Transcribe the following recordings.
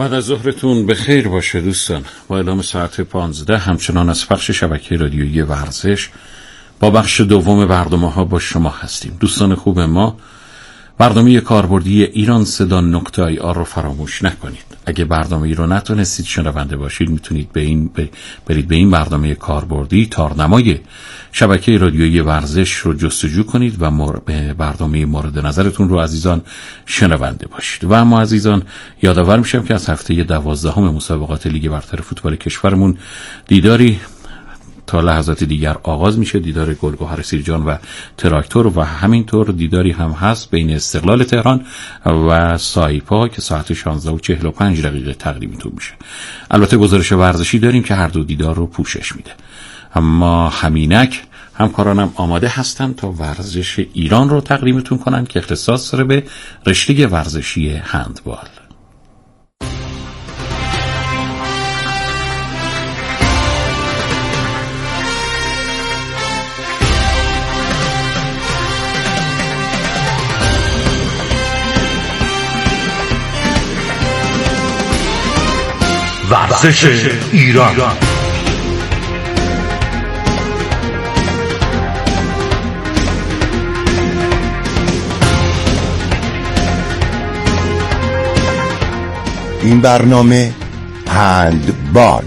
بعد از ظهرتون بخیر باشه دوستان. با اعلام ساعت 15 همچنان از پخش شبکه رادیویی ورزش با بخش دوم برنامه‌ها با شما هستیم. دوستان خوب ما، برنامه کاربردی ایران صدا .ir رو فراموش نکنید. اگه برنامه ای رو نتونستید شنونده باشید، میتونید برید به این برنامه کاربردی تارنمای شبکه رادیویی ورزش رو جستجو کنید و برنامه مورد نظرتون رو عزیزان شنونده باشید. و اما عزیزان یادآور میشم که از هفته 12 مسابقات لیگ برتر فوتبال کشورمون دیداری تا لحظات دیگر آغاز میشه، دیدار گلگهر سیرجان و تراکتور، و همینطور دیداری هم هست بین استقلال تهران و سایپا که ساعت 16:45 تقدیمتون میشه. البته گزارش ورزشی داریم که هر دو دیدار رو پوشش میده. اما همینک همکارانم آماده هستن تا ورزش ایران رو تقدیمتون کنن که اختصاص داره به رشته ورزشی هندبال. ورزش ایران. این برنامه هندبال.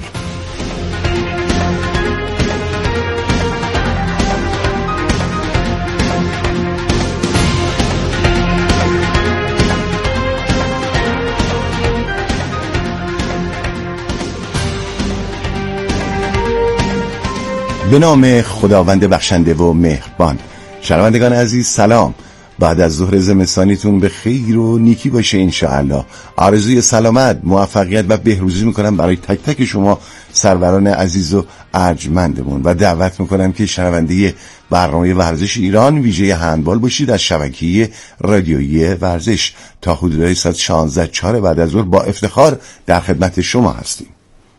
به نام خداوند بخشنده و مهربان. شنوندگان عزیز سلام. بعد از ظهر زمستانیتون به خیر و نیکی باشه انشاءالله. آرزوی سلامت، موفقیت و بهروزی میکنم برای تک تک شما سروران عزیز و ارجمندمون و دعوت میکنم که شنونده برنامه ورزش ایران ویژه هندبال باشید از شبکه رادیویی ورزش. تا حدود ساعت 16:04 بعد از ظهر با افتخار در خدمت شما هستیم.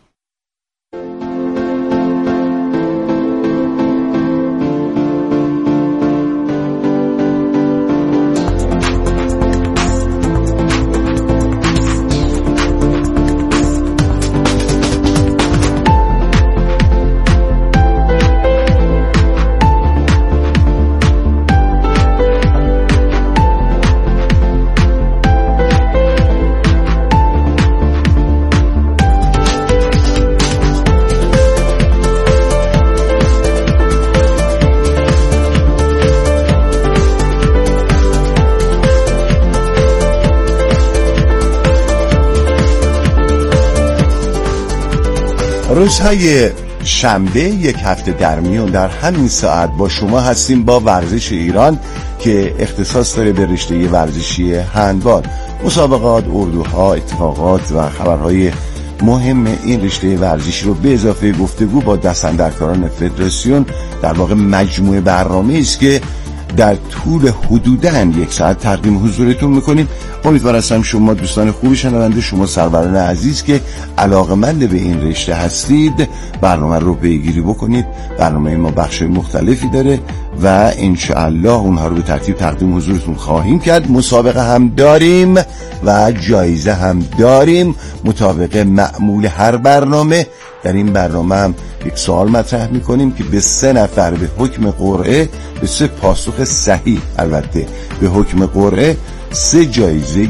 روزهای شنبه یک هفته در میون در همین ساعت با شما هستیم با ورزش ایران که اختصاص داره به رشته ورزشی هندبال. مسابقات، اردوها، اتفاقات و خبرهای مهم این رشته ورزشی رو به اضافه گفتگو با دستاندرکاران فدراسیون در واقع مجموعه برنامه‌ای است که در طول حدوداً یک ساعت تقدیم حضورتون میکنیم. امیدوار هستم شما دوستان خوب شنونده، شما سروران عزیز که علاقه‌مند به این رشته هستید برنامه رو پیگیری بکنید. برنامه ما بخش‌های مختلفی داره و انشاءالله اونها رو به ترتیب تقدیم حضورتون خواهیم کرد. مسابقه هم داریم و جایزه هم داریم مطابق معمول هر برنامه. در این برنامه هم یک سوال مطرح میکنیم که به 3 نفر به حکم قرعه، به 3 پاسخ صحیح البته به حکم قرعه، 3 جایزه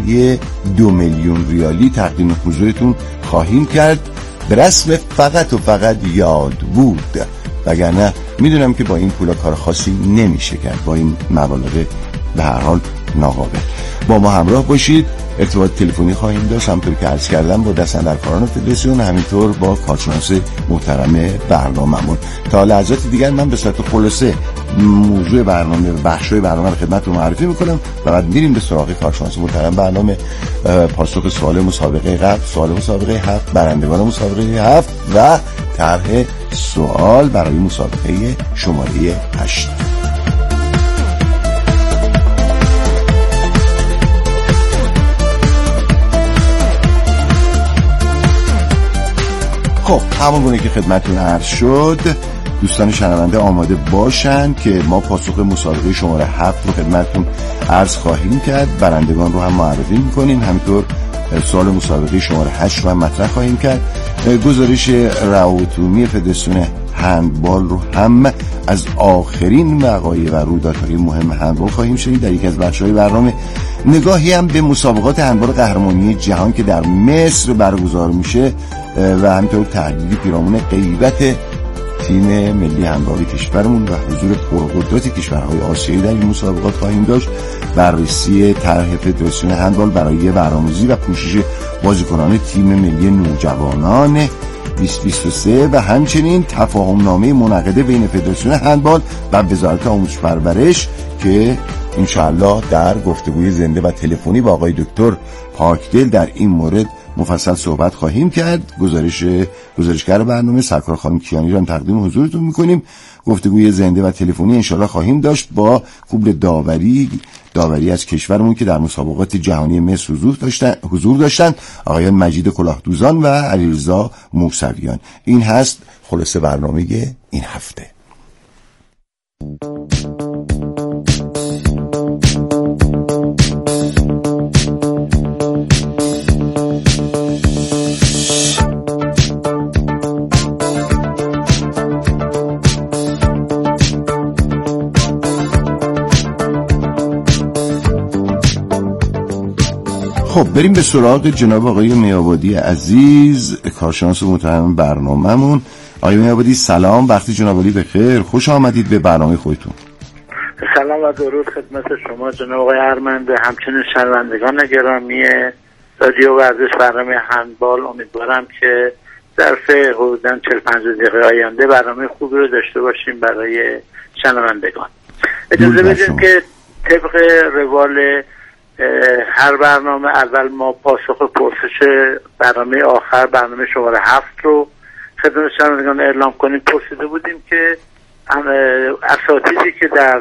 2 میلیون ریالی تقدیم حضورتون خواهیم کرد. به رسم فقط و فقط یاد بود، وگرنه میدونم که با این پولا کار خاصی نمیشه کرد، با این مبالغ به هر حال ناقابل. با ما همراه باشید. ارتباط تلفنی خواهیم داشت همونطور که عرض کردم با دستاندرکاران فدراسیون، همینطور با کارشناس محترم برنامه‌مون. تا لحظات دیگر من به صورت خلاصه موضوع برنامه و بخش‌های برنامه رو خدمتتون معرفی میکنم و بعد میریم به سراغ کارشناس محترم برنامه، پاسخ سوال مسابقه قبل، سوال مسابقه 7، برندگان مسابقه 7 و طرح سوال برای مسابقه شماره 8. خب همونگونه که خدمتتون عرض شد، دوستان شنونده آماده باشن که ما پاسخ مسابقه شماره 7 رو خدمتتون عرض خواهیم کرد. برندگان رو هم معرفی میکنیم، همینطور سوال مسابقه شماره 8 رو هم مطرح خواهیم کرد. گزارش روابط عمومی فدراسیون هندبال رو هم از آخرین وقایع و رویدادهای مهم هندبال خواهیم شنید در یکی از بخش‌های برنامه. نگاهی هم به مسابقات هندبال قهرمانی جهان که در مصر برگزار میشه و همینطور تحلیل پیرامون غیبت تیم ملی هندبال کشورمون و حضور پرقدرت کشورهای آسیایی در این مسابقات خواهیم داشت. بررسی طرح فدراسیون هندبال برای برنامه‌ریزی و پوشش بازیکنان تیم ملی نوجوانان 2023 و همچنین تفاهم‌نامه منعقده بین فدراسیون هندبال و وزارت آموزش و پرورش که انشاءالله در گفتگوی زنده و تلفنی با آقای دکتر پاکدل در این مورد مفصل صحبت خواهیم کرد. گزارشگر برنامه سرکار خانم کیانی رو تقدیم حضورتون میکنیم. گفتگوی زنده و تلفنی انشاءالله خواهیم داشت با کوبل داوری از کشورمون که در مسابقات جهانی مصر حضور داشتن آقایان مجید کلاهدوزان و علیرضا موسویان. این هست خلاصه برنامه این هفته. خب بریم به سراغ جناب آقای میابادی عزیز، کارشناس محترم برنامه‌مون. آقای میابادی سلام، وقتی جناب علی بخیر، خوش آمدید به برنامه خودتون. سلام و درود خدمت شما جناب آقای ارمنده، همچنین شنوندگان گرامی رادیو ورزش برنامه هندبال. امیدوارم که ظرف حدوداً 40-50 دقیقه آینده برنامه خوبی رو داشته باشیم برای شنوندگان. اجازه بدیم که طبق روال هر برنامه اول ما پاسخ پرسش برنامه آخر، برنامه شماره 7 رو خدمت شنوندگان اعلام کنیم. پرسیده بودیم که اساتیدی که در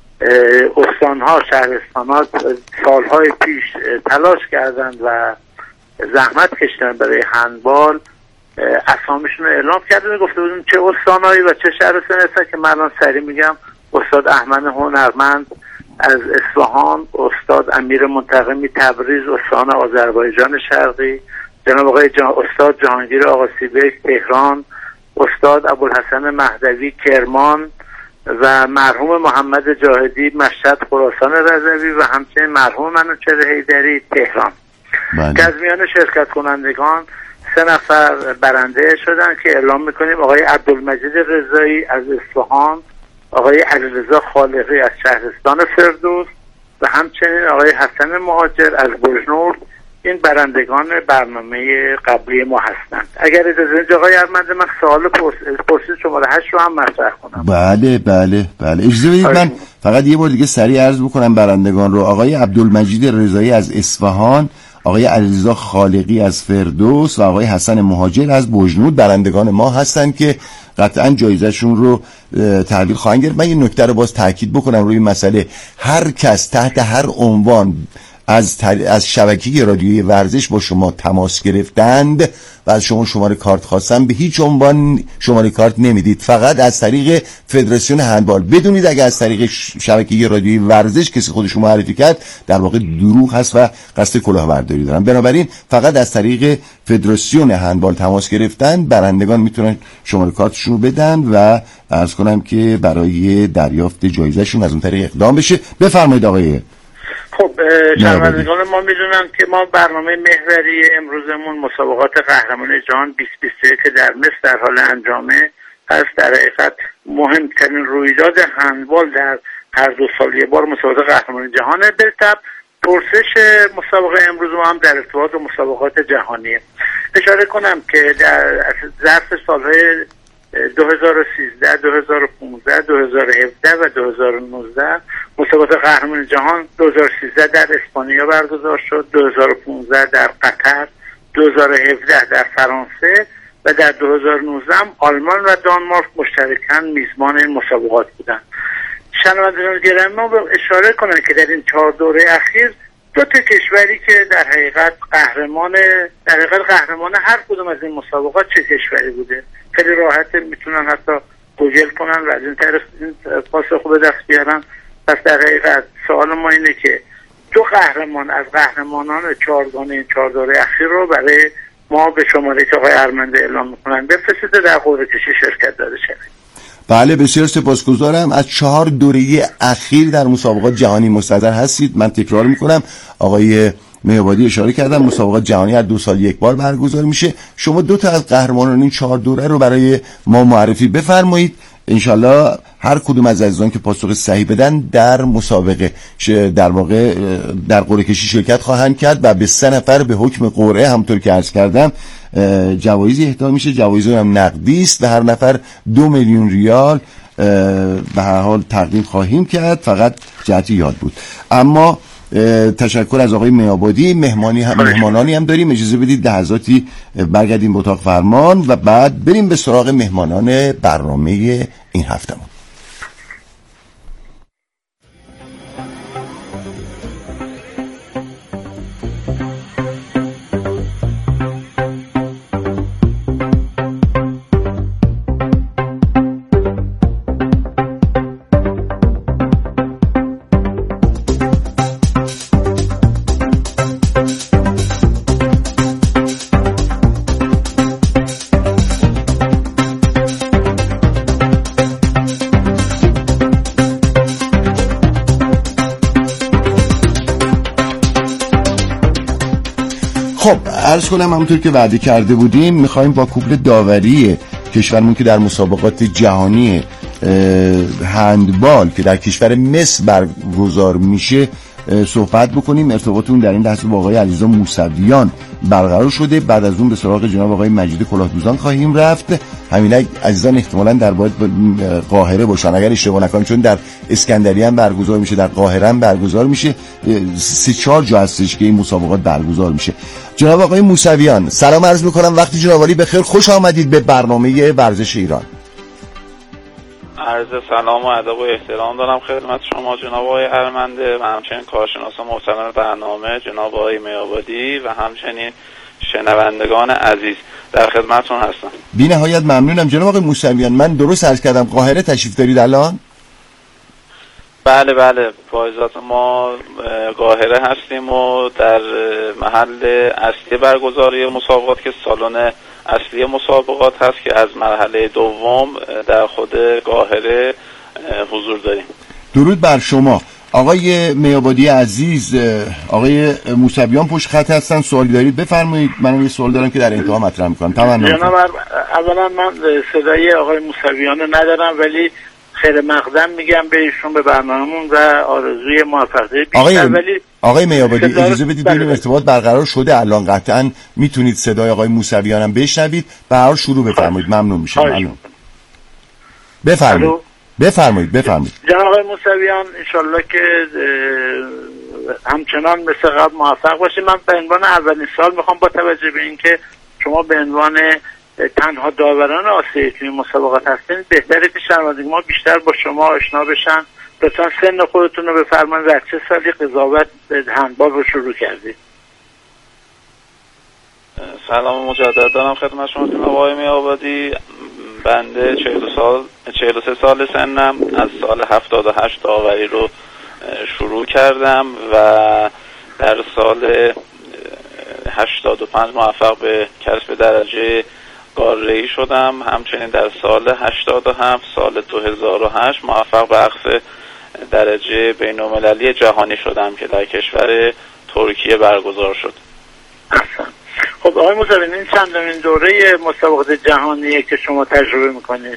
استانها، شهرستانها سالهای پیش تلاش کردند و زحمت کشیدند برای هندبال، اسامیشون رو اعلام کردن. گفته بودیم چه استانهایی و چه شهرستانی هستن که من الان سریع میگم: استاد احمد هنرمند از اصفهان، استاد امیر منتقمی تبریز استان آذربایجان شرقی، جناب آقای استاد جهانگیر آقاسیبک تهران، استاد ابوالحسن مهدوی کرمان و مرحوم محمد جاهدی مشهد خراسان رضوی و همچنین مرحوم منوچهر حیدری تهران. که از میان شرکت کنندگان 3 نفر برنده شدن که اعلام میکنیم: آقای عبدالمجید رضایی از اصفهان، آقای علیرضا خالقی از شهرستان فردوس و همچنین آقای حسن مهاجر از بجنورد. این برندگان برنامه قبلی ما هستند. اگر اجازه بدید آقای ارمنده، من سوال پرسید شماره 8 رو هم مطرح کنم. بله اجازه بدید من فقط یه بار دیگه سریع عرض بکنم برندگان رو. آقای عبدالمجید رضایی از اصفهان، آقای علیرضا خالقی از فردوس و آقای حسن مهاجر از بجنورد برندگان ما هستند که قطعا جایزهشون رو تحویل خواهند گرفت. من یه نکته رو باز تاکید بکنم روی مسئله: هر کس تحت هر عنوان از شبکه رادیویی ورزش با شما تماس گرفتند و از شما شماره کارت خواستن، به هیچ عنوان شماره کارت نمیدید، فقط از طریق فدراسیون هندبال. بدونید اگه از طریق شبکه رادیویی ورزش کسی خودش رو معرفی کرد، در واقع دروغ هست و قصد کلاهبرداری دارن. بنابراین فقط از طریق فدراسیون هندبال تماس گرفتن برندگان میتونن شماره کارتشون رو بدن و عرض کنم که برای دریافت جایزهشون از اون طریق اقدام بشه. بفرمایید آقای. خب شنوندگان ما میدونن که ما برنامه محوری امروزمون مسابقات قهرمانی جهان 2023 که در مصر در حال انجامه هست. در حقیقت مهمترین رویداد هندبال در هر 2 سال یک بار مسابقات قهرمانی جهانه. بالطبع پرسش مسابقه امروز ما هم در ارتباط با مسابقات جهانیه. اشاره کنم که در ظرف سالهای 2013 2015 2017 و 2019 مسابقات قهرمانی جهان 2013 در اسپانیا برگزار شد، 2015 در قطر، 2017 در فرانسه و در 2019 آلمان و دانمارک مشترکاً میزبان این مسابقات بودند. شنوندگان گرامی ما اشاره کنند که در این 4 دوره اخیر 2 کشوری که در حقیقت قهرمان هر کدوم از این مسابقات چه کشوری بوده، خیلی راحت میتونن حتی گوگل کنن و از این طرف پاسخ به دست بیارن. پس در حقیقت سوال ما اینه که 2 قهرمان از قهرمانان 4گانه این 4 دوره اخیر رو برای ما به شماره که آقای ارمنده اعلام میکنن بفرستید در قرعه کشی شرکت داده شوید. بله بسیار سپاسگزارم. از 4 دوره اخیر در مسابقات جهانی مستحضر هستید. من تکرار میکنم، آقای میابادی اشاره کردن مسابقات جهانی هر 2 سال یک بار برگزار میشه. شما 2 تا از قهرمانان این 4 دوره رو برای ما معرفی بفرمایید. انشالله هر کدوم از عزیزان که پاسخ صحیح بدن در مسابقه در واقع در قرعه کشی شرکت خواهند کرد و به 3 نفر به حکم قرعه همونطور که عرض کردم جوایزی اهدا میشه. جوایز هم نقدی است و هر نفر 2 میلیون ریال به هر حال تقدیم خواهیم کرد. فقط جهتی یاد بود. اما تشکر از آقای میابادی. مهمانانی هم داریم، اجازه بدید لحظاتی برگردیم به اتاق فرمان و بعد بریم به سراغ مهمانان برنامه این هفتهمون. خب عرض کنم همونطور که وعده کرده بودیم میخوایم با کوپل داوری کشورمون که در مسابقات جهانی هندبال که در کشور مصر برگزار میشه صحبت بکنیم. ارتباطمون در این لحظه با آقای علیرضا موسویان برقرار شده. بعد از اون به سراغ جناب آقای مجید کلاهدوزان خواهیم رفت. همینا عزیزان احتمالاً در باید قاهره باشن اگر اشتباه نکنم، چون در اسکندریه هم برگزار میشه، در قاهره هم برگزار میشه. 3-4 جا هستش که این مسابقات برگزار میشه. جناب آقای موسویان سلام عرض میکنم، وقتی جناب عالی بخیر، خوش آمدید به برنامه ورزش ایران. عرض سلام و ادب و احترام دارم خدمت شما جناب آقای ارمنده و همچنین کارشناس محترم برنامه جناب آقای میابادی و همچنین شنوندگان عزیز، در خدمتتون هستم. بی نهایت ممنونم. جناب آقای موسویان من درست عرض کردم قاهره تشریف دارید الان؟ بله فایزات ما قاهره هستیم و در محل اصلی برگزاری مسابقات که سالن اصلی مسابقات هست که از مرحله دوم در خود قاهره حضور داریم. درود بر شما آقای میابادی عزیز. آقای موسویان پشت خط هستن، سوالی دارید بفرمایید. منم یه سوال دارم که در انتها مطرح می‌کنم. جناب اولا من صدای آقای موسویان ندارم ولی خیر مقدم میگم به ایشون، به برنامه‌مون و آرزوی موفقیت بیشتر. آقای میابادی اجازه بدید ببینیم ارتباط برقرار شده الان. قطعاً میتونید صدای آقای موسویان هم بشنوید. به هر حال شروع بفرمایید. ممنون میشم. ممنون. بفرمایید. جناب آقای موسویان انشالله که همچنان مثل قبل موفق باشید. من به عنوان اولین سال میخوام با توجه به اینکه شما به عنوان تنها داوران آسیایی توی مسابقات هستین، بهتره که شنوندگان ما بیشتر با شما آشنا بشن. لطفاً سن خودتون رو بفرمایید و چه سالی قضاوت هندبال رو شروع کردید؟ سلام مجدد دارم خدمت شما جناب آقای میابادی. بنده 43 سال سنم، از سال 78 داوری رو شروع کردم و در سال 85 موفق به کسب درجه قاره‌ای شدم. همچنین در سال 87 سال 2008 موفق به اخذ درجه بین‌المللی جهانی شدم که در کشور ترکیه برگزار شد. خب آقای موسویان این چندمین دوره مسابقات جهانیه که شما تجربه میکنید؟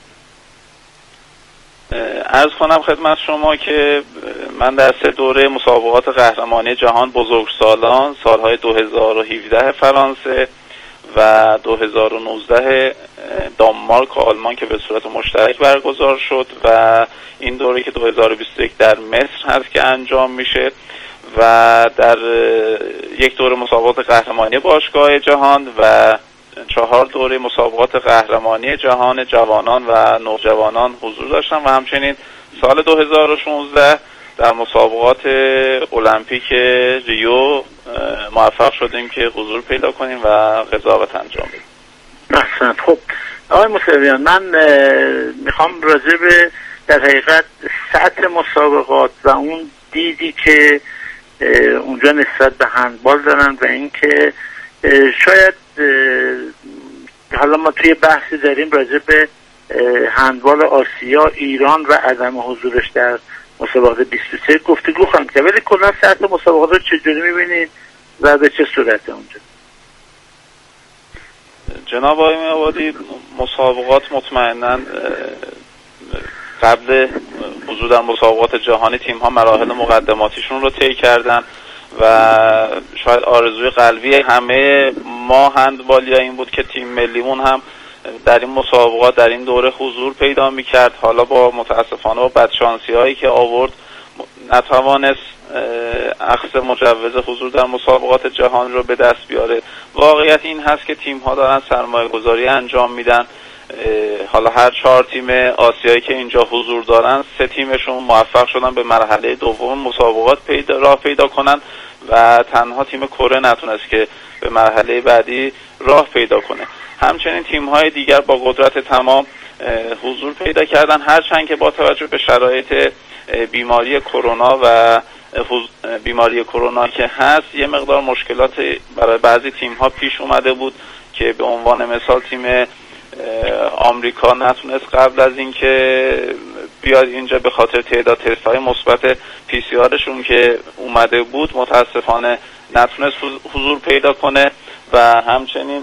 عرض کنم خدمت شما که من در 3 دوره مسابقات قهرمانی جهان بزرگسالان سالهای 2017 فرانسه و 2019 دانمارک و آلمان که به صورت مشترک برگزار شد و این دوره که 2021 در مصر هست که انجام میشه و در 1 دوره مسابقات قهرمانی باشگاه جهان و 4 دوره مسابقات قهرمانی جهان جوانان و نوجوانان حضور داشتم و همچنین سال 2016 در مسابقات المپیک ریو موفق شدیم که حضور پیدا کنیم و قضاوت انجام بدیم. خب آقای موسویان من میخوام راجع به در حقیقت سطح مسابقات و اون دیدی که اونجا نسبت به هندبال دارن و اینکه شاید حالا ما توی بحثی داریم راجع به هندبال آسیا ایران و عدم حضورش در مسابقات 23 گفتگو خواهیم کرد، ولی کلا سطح مسابقات رو چجوری می‌بینید و به چه صورت اونجا؟ جناب آقای میرآبادی، مسابقات مطمئناً قبل حضور در مسابقات جهانی تیم‌ها مراحل مقدماتیشون رو طی کردن و شاید آرزوی قلبی همه ما هندبالیا این بود که تیم ملیمون هم در این مسابقات در این دوره حضور پیدا می‌کرد. حالا با متاسفانه با بدشانسی‌هایی که آورد نتوانست اخذ مجوز حضور در مسابقات جهان رو به دست بیاره. واقعیت این هست که تیم‌ها دارن سرمایه‌گذاری انجام میدن. حالا هر 4 تیم آسیایی که اینجا حضور دارن 3 تیمشون موفق شدن به مرحله دوم مسابقات راه پیدا کنن و تنها تیم کره نتونست که به مرحله بعدی راه پیدا کنه. همچنین تیم‌های دیگر با قدرت تمام حضور پیدا کردن، هرچند که با توجه به شرایط بیماری کرونا و بیماری کرونا که هست یه مقدار مشکلات برای بعضی تیم‌ها پیش اومده بود که به عنوان مثال تیم آمریکا نتونست قبل از اینکه بیاد اینجا به خاطر تعداد تست‌های مثبت PCR-شون که اومده بود متاسفانه نتونست حضور پیدا کنه و همچنین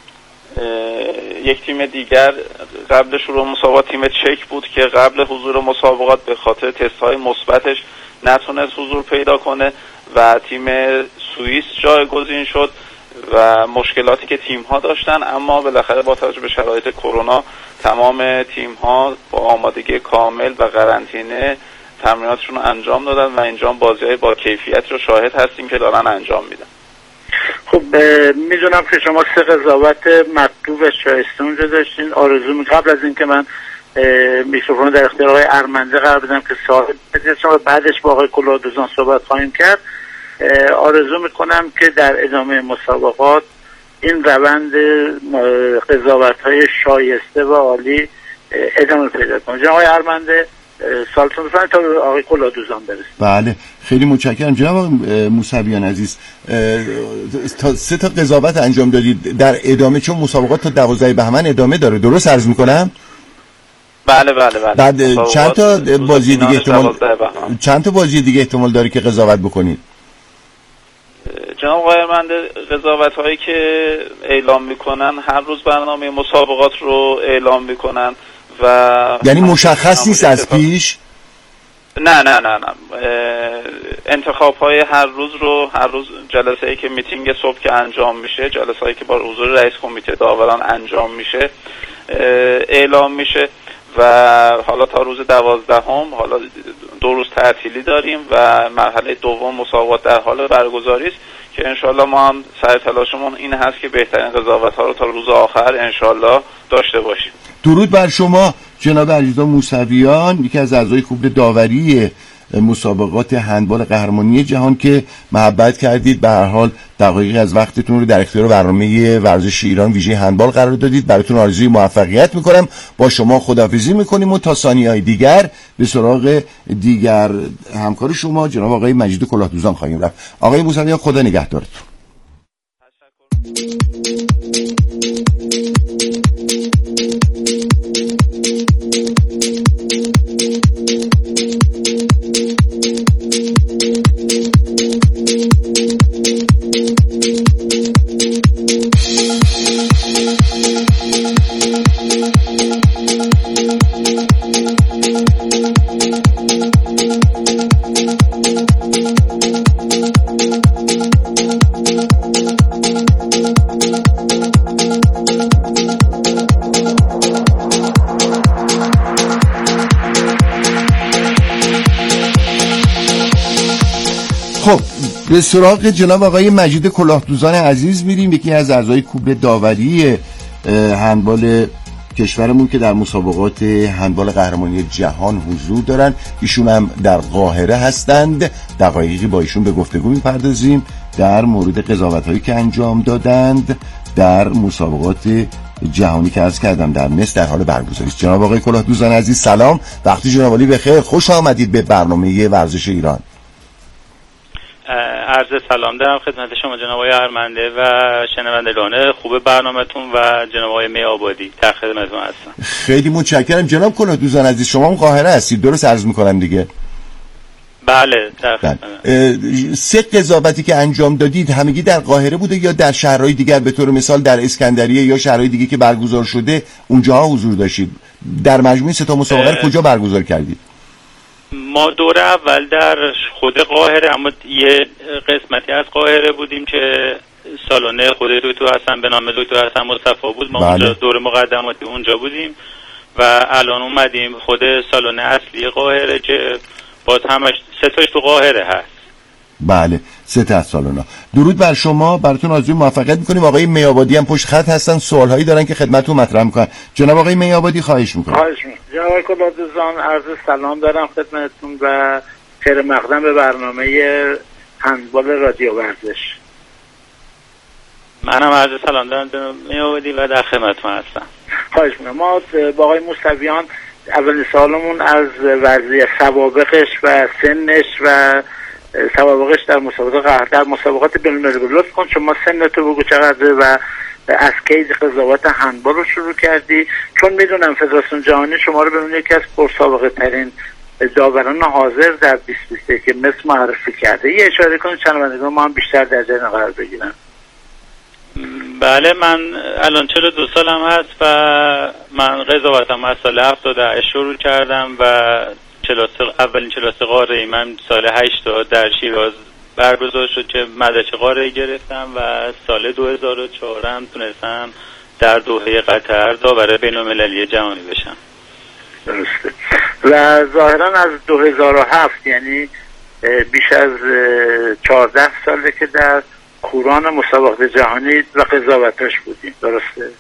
یک تیم دیگر قبل شروع مسابقات تیم چک بود که قبل حضور مسابقات به خاطر تست‌های مثبتش نتونست حضور پیدا کنه و تیم سوئیس جایگزین شد و مشکلاتی که تیم‌ها داشتن، اما بالاخره با توجه به شرایط کرونا تمام تیم‌ها با آمادگی کامل و قرنطینه تمریناتشون رو انجام دادن و اینجا بازی‌های با کیفیت رو شاهد هستیم که دارن انجام میدن. خب میدونم که شما 3 قضاوت مطلوب و شایسته اونجا داشتین. آرزو می قبل از اینکه من میکروفون در اختیار آقای ارمنده قرار بدم که صاحب شما بعدش با آقای کلاهدوزان صحبت خواهیم کرد، آرزو میکنم که در ادامه مسابقات این روند قضاوت‌های شایسته و عالی ادامه پیدا کنه. جناب آقای ارمنده سالتون بفرمایید تا آقای کلاهدوزان برسیم. بله خیلی متشکرم. جناب موسویان عزیز، 3 تا قضاوت انجام دادید در ادامه، چون مسابقات تا 12 بهمن ادامه داره، درست عرض میکنم؟ بله. بعد چند تا بازی دیگه احتمال داره که قضاوت بکنید؟ جناب آقای ارمنده، قضاوت هایی که اعلام میکنن هر روز برنامه مسابقات رو اعلام میکنن و یعنی مشخص نیست از پیش؟ نه انتخاب های هر روز جلسه ای که میتینگ صبح که انجام میشه، جلسه هایی که با حضور رئیس کمیته داوران انجام میشه اعلام میشه و حالا تا روز 12 حالا 2 روز تعطیلی داریم و مرحله دوم مسابقات در حال برگزاری است که انشالله ما هم سعی تلاشمون این هست که بهترین قضاوت ها رو تا روز آخر انشالله داشته باشیم. درود بر شما جناب علیرضا موسویان، یکی از اعضای کمیته داوری مسابقات هندبال قهرمانی جهان که محبت کردید، به هر حال دقایقی از وقتتون رو در اختیار برنامه ورزش ایران ویژه هندبال قرار دادید. براتون آرزوی موفقیت میکنم. با شما خداحافظی میکنیم و تا ثانیه‌های دیگر به سراغ دیگر همکار شما جناب آقای مجید کلاهدوزان خواهیم رفت. آقای موسویان خدا نگهدارتون. خب به سراغ جناب آقای مجید کلاهدوزان عزیز میریم، یکی از اعضای کمیته داوری هندبال کشورمون که در مسابقات هندبال قهرمانی جهان حضور دارن. ایشون هم در قاهره هستند. دقایقی با ایشون به گفتگو میپردازیم در مورد قضاوت‌هایی که انجام دادند در مسابقات جهانی که عرض کردم در مصر در حال برگزاری است. جناب آقای کلاهدوزان عزیز سلام، وقتی جناب عالی بخیر، خوش آمدید به برنامه ورزش ایران. عرض سلام دارم خدمت شما جناب آقای ارمنده و شنوندگان خوب برنامه‌تون و جناب آقای میابادی در خدمتتون هستم. خیلی متشکرم جناب کلاه عزیز. شما هم قاهره هستید درست عرض میکنم دیگه؟ بله. سه قضاوتی که انجام دادید همگی در قاهره بوده یا در شهرهای دیگر، به طور مثال در اسکندریه یا شهرهای دیگه که برگزار شده اونجاها حضور داشتید؟ در مجموع سه تا مسابقه کجا برگزار کردید؟ ما دور اول در خود قاهره، اما یه قسمتی از قاهره بودیم که سالن خود دکتر حسن به نام دکتر حسن مصطفی بود. ما اونجا دور مقدماتی اونجا بودیم و الان اومدیم خود سالن اصلی قاهره که باز همش سه تاش تو قاهره هست. بله، سه تا سالونا. درود بر شما، براتون آرزوی موفقیت میکنیم. آقای میابادی هم پشت خط هستن، سوالهایی دارن که خدمتتون مطرح میکنن. جناب آقای میابادی خواهش میکنم. جناب آقای کلادزان عرض سلام دارم خدمتتون و خیر مقدم به برنامه هندبال رادیو ورزش. منم عرض سلام دارم جناب میابادی و در خدمتتون هستم. خواهش میکنم. ما با آقای موسویان اولین سالمون از وضعیت سوابقش و سنش و سوابقش در مسابقات بین‌المللی لطف کن شما سنتو بگو چقدره و از کی قضاوت هندبال رو شروع کردی، چون میدونم فدراسیون جهانی شما رو به عنوان یکی از پرسابقه ترین داوران حاضر در 2021 که مثل معرفی کرده. یه اشاره کنید شنوندگان ما هم بیشتر در جریان قرار بگیرن. بله، من الان 42 سالم هست و من قضاوتم از سال 78 شروع کردم و اولین کلاس قاره من سال 80 در شیراز برگزار شد که مدرک قاره گرفتم و سال 2004 هم تونستم در دوحه قطر داور بین‌المللی جهانی بشم. درسته. و ظاهرا از 2007 یعنی بیش از 14 ساله که در کوران مسابقات جهانی و قضاوتش بودیم، درسته؟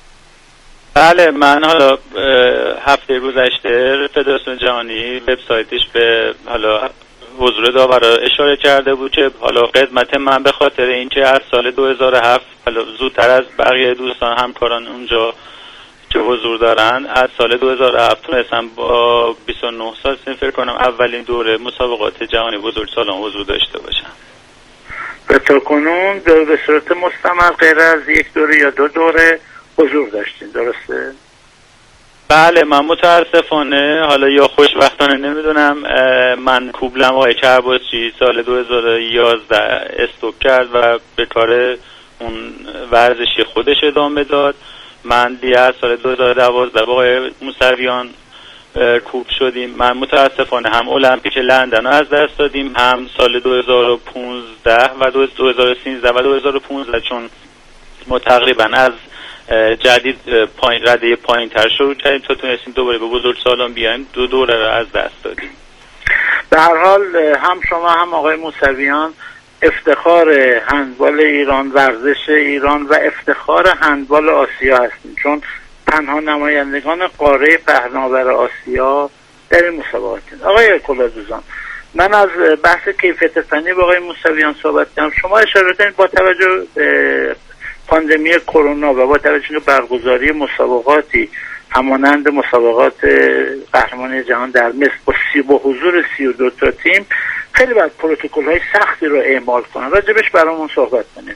بله، من حالا هفته گذشته فدراسیون جهانی وبسایتش به حالا حضور داورا اشاره کرده بود که حالا خدمت من به خاطر اینکه از سال 2007 حالا زودتر از بقیه دوستان همکاران اونجا که حضور دارن از سال 2007 تونستم با 29 سال فکر کنم اولین دوره مسابقات جهانی بزرگسالان حضور داشته باشم. و تا کنون به صورت مستمر غیر از یک دوره یا دو دوره حضور داشتین، درسته؟ بله، من متاسفانه حالا یا خوشبختانه نمیدونم، من کوبلم آقای کرباسچی سال 2011 استوب کرد و به کار اون ورزشی خودش ادامه داد. من دیگه از سال 2012 با آقای موسویان کوب شدیم. من متاسفانه هم المپیک لندن رو از دست دادیم، هم سال 2015 و 2013 و 2015 چون ما تقریبا از جدید رده پایین تر شروع کردیم تا تونستیم دوباره به بزرگسالان بیایم، دو دوره رو از دست دادیم. به هر حال هم شما هم آقای موسویان افتخار هندبال ایران، ورزش ایران و افتخار هندبال آسیا هستیم، چون تنها نمایندگان قاره پهناور آسیا در این مسابقات. آقای کلادوزان، من از بحث کیفیت فنی با آقای موسویان صحبت کردم. شما اشاره کنید با توجه به پاندمی کرونا و با توجه به برگزاری مسابقاتی همانند مسابقات قهرمانی جهان در مصر با حضور 32 تا تیم خیلی باید پروتکل‌های سختی رو اعمال کنن. راجبش برامون صحبت کنید.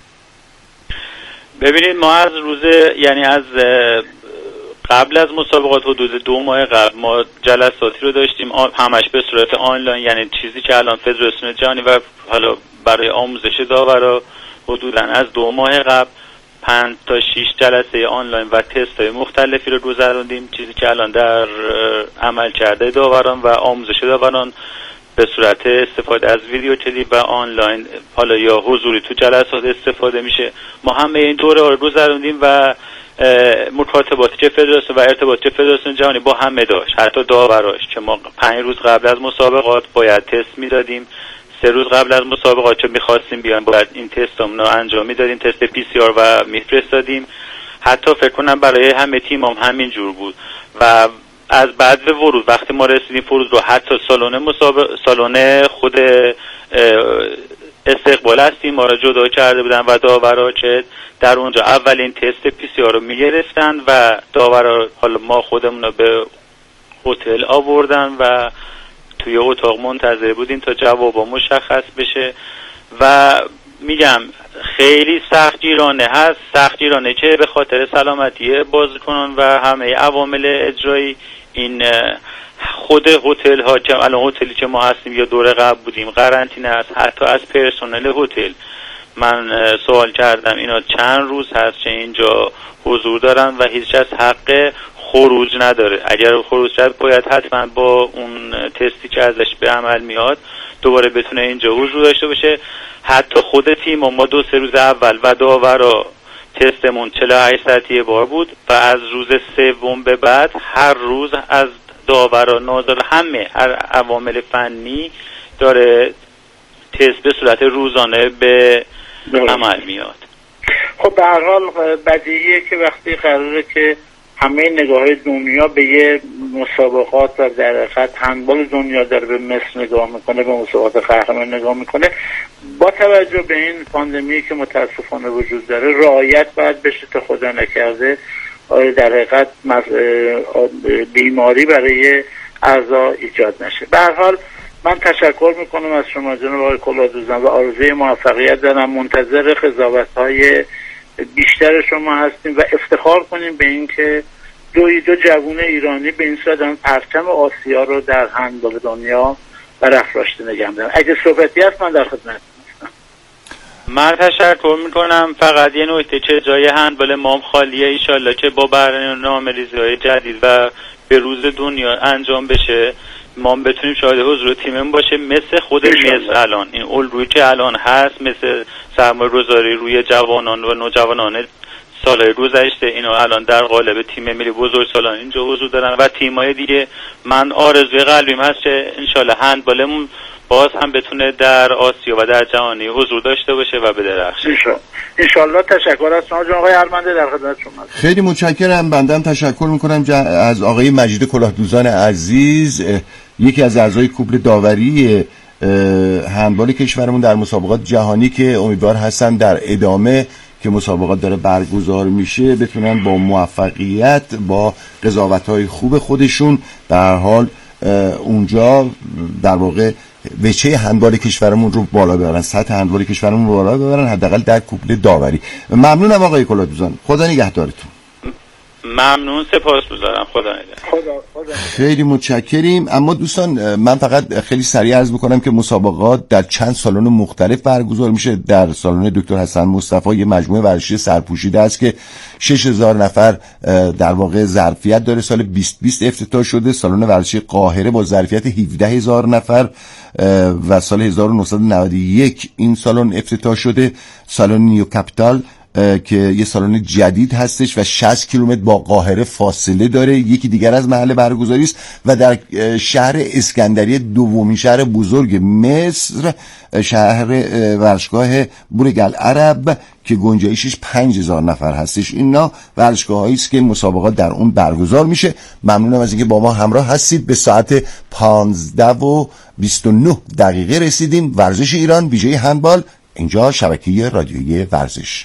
ببینید، ما از یعنی از قبل از مسابقات حدود 2 ماه قبل ما جلساتی رو داشتیم، همش به صورت آنلاین، یعنی چیزی که الان فدراسیون جهانی و حالا برای آموزش داورا حدوداً از 2 ماه قبل 5 تا 6 جلسه آنلاین و تست‌های مختلفی رو گذروندیم، چیزی که الان در عمل کرده داوران و آموزش داوران به صورت استفاده از ویدیو کلیپ و آنلاین حالا یا حضوری تو جلسات استفاده میشه. ما هم این دوره رو گذروندیم و مکاتباتی که فدراسیون و ارتباطی فدراسیون جهانی با همه داشت، حتی داوراش، که ما 5 روز قبل از مسابقات باید تست میدادیم، 3 روز قبل از مسابقات که میخواستیم بیان باید این تستمون رو انجام میدادیم، تست PCR و میفرستادیم. حتی فکر کنم برای همه تیم هم همین جور بود و از بعد ورود وقتی ما رسیدیم فرود رو حتی سالن خود استقبال هستیم ما را جدا کرده بودن و داورا که در اونجا اولین تست PCR رو میگرفتن و داورا حالا ما خودمون رو به هتل آوردن و توی اتاق منتظر بودیم تا جوابا مشخص بشه و میگم خیلی سختگیرانه هست، سختگیرانه چه به خاطر سلامتی بازیکنان و همه عوامل اجرایی. این خود هتل ها که الان هتلی که ما هستیم یا دور قبل بودیم قرنطینه است، حتی از پرسنل هتل من سوال کردم اینا چند روز هست که اینجا حضور دارن و هیچ از حق خروج نداره. اگر خروج کرد باید حتما با اون تستی که ازش به عمل میاد دوباره بتونه اینجا حضور داشته باشه. حتی خود تیم ما 2-3 روز اول و داورا تستمون 48 ساعتی بار بود و از روز سوم به بعد هر روز از داورا ناظر همه هر عوامل فنی داره تست به صورت روزانه به عمل میاد. خب به هر حال بدیهیه که وقتی قراره که همه نگاه دنیا به یه مسابقات و در حقیقت هندبال دنیا داره به مصر نگاه میکنه، به مسابقات قهرمان نگاه میکنه، با توجه به این پاندمی که متاسفانه وجود داره رعایت باید بشه تا خدا نکرده در حقیقت بیماری برای اعضا ایجاد نشه. به هر حال من تشکر میکنم از شما جناب آقای کلادوزان و آرزوی موفقیت دارم. منتظر قضاوت‌های بیشتر شما هستیم و افتخار کنیم به این که دو جوون ایرانی به این صورت پرچم آسیا رو در هندبال دنیا برافراشته نگه دارن. اگه صحبتی هست من در خدمتتون هستم. من تشکر میکنم. فقط یه نکته که جای هندبال ما خالیه، ایشالله که با برنامه‌ریزی‌های جدید و به روز دنیا انجام بشه ما بتونیم شاهد حضور تیممون باشه مثل خود مصر. الان این الگویی که الان هست مثل سرمایه‌گذاری روی جوانان و نوجوانان سالهای گذشته، اینا الان در قالب تیم ملی بزرگسالان اینجا حضور دارن و تیم‌های دیگه. من آرزوی قلبیم هست که انشالله هندبالمون باز هم بتونه در آسیا و در جهانی حضور داشته باشه و بدرخشه. انشالله. تشکر از شما جناب آقای ارمنده، در خدمت شما. خیلی متشکرم. بندم تشکر میکنم از آقای مجید کلاهدوزان عزیز، یکی از اعضای کوپل داوری هندبال کشورمون در مسابقات جهانی که امیدوار هستن در ادامه که مسابقات داره برگزار میشه بتونن با موفقیت با قضاوت‌های خوب خودشون به هر حال اونجا در واقع وجه هندبال کشورمون رو بالا ببرن، سطح هندبال کشورمون رو بالا ببرن، حداقل در کوپل داوری. ممنونم آقای کلاهدوزان، خدا نگهدارتون. ممنون، سپاسگزارم. خدا نگهدار. خیلی متشکریم. اما دوستان من فقط خیلی سریع عرض بکنم که مسابقات در چند سالن مختلف برگزار میشه. در سالن دکتر حسن مصطفی یه مجموعه ورزشی سرپوشیده است که 6000 نفر در واقع ظرفیت داره. سال 2020 افتتاح شده. سالن ورزشی قاهره با ظرفیت 17000 نفر و سال 1991 این سالن افتتاح شده. سالن نیو کاپیتال که یه سالن جدید هستش و 60 کیلومتر با قاهره فاصله داره، یکی دیگر از محل برگزاری است. و در شهر اسکندریه دومین شهر بزرگ مصر، شهر ورزشگاه برج العرب که گنجایشش 5000 نفر هستش. اینا ورزشگاهایی است که مسابقات در اون برگزار میشه. ممنونم از اینکه با ما همراه هستید. به ساعت 15:29 رسیدیم. ورزش ایران ویژه هندبال، اینجا شبکه رادیویی ورزش.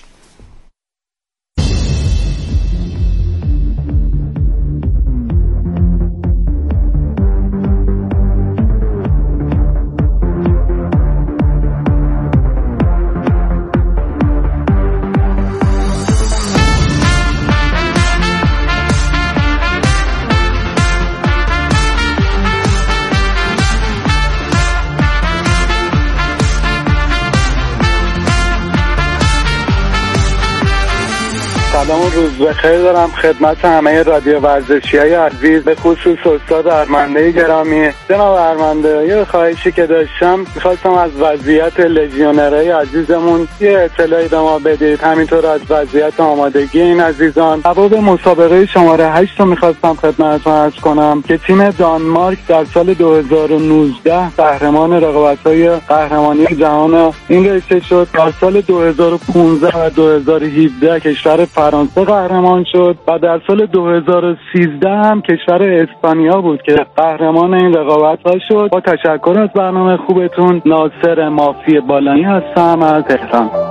سلام و روز بخیر دارم خدمت همه رادیو ورزشی‌های عزیز، به خصوص استاد ارمنده گرامی. جناب ارمنده، یه خواهشی که داشتم، می‌خواستم از وضعیت لژیونرهای عزیزمون یه اطلاعی به ما بدید، همینطور از وضعیت آمادگی این عزیزان. باب مسابقه شماره 8 رو می‌خواستم خدمتتون عرض کنم که تیم دانمارک در سال 2019 قهرمان رقابت‌های قهرمانی جهان این رشته شد. در سال 2015 و 2017 کشور فرانسه قهرمان شد و در سال 2013 هم کشور اسپانیا بود که قهرمان این رقابت‌ها شد. با تشکر از برنامه خوبتون، ناصر مافی بالانی هستم از تهران.